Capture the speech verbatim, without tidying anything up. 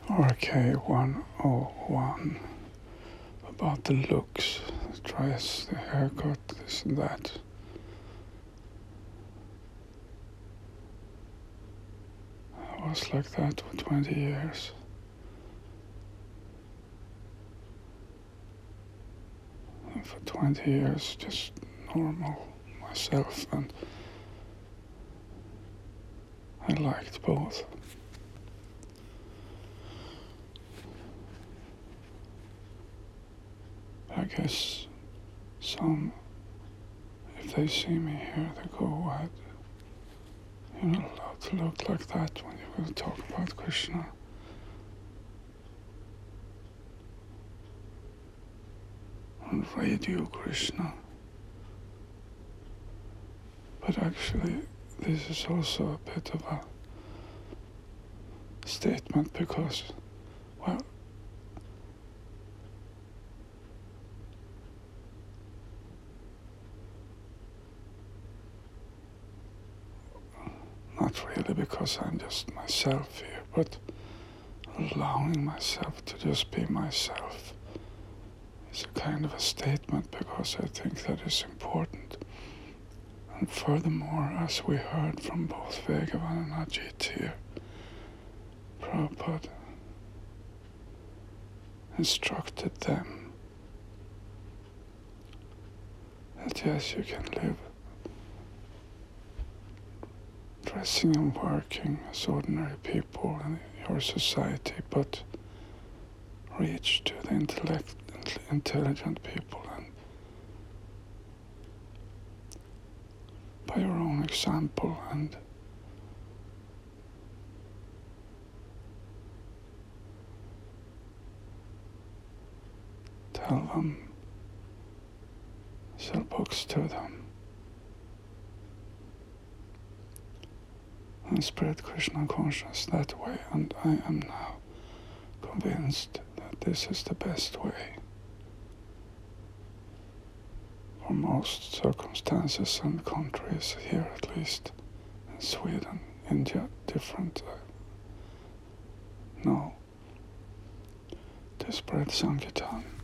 R K one oh one about the looks, the dress, the haircut, this and that. I was like that for twenty years. And for twenty years, just normal myself, and I liked both. I guess some, if they see me here, they go, "What? You're not allowed to look like that when you will talk about Krishna." On Radio Krishna. But actually, this is also a bit of a statement because, well, not really because I'm just myself here, but allowing myself to just be myself is a kind of a statement because I think that is important. And furthermore, as we heard from both Vegavan and Ajit here, Prabhupada instructed them that yes, you can live dressing and working as ordinary people in your society, but reach to the intellect, intelligent people and by your own example and tell them, sell books to them, and spread Krishna consciousness that way. And I am now convinced that this is the best way for most circumstances and countries, here at least, in Sweden, India, different, uh, no, to spread Sankirtan.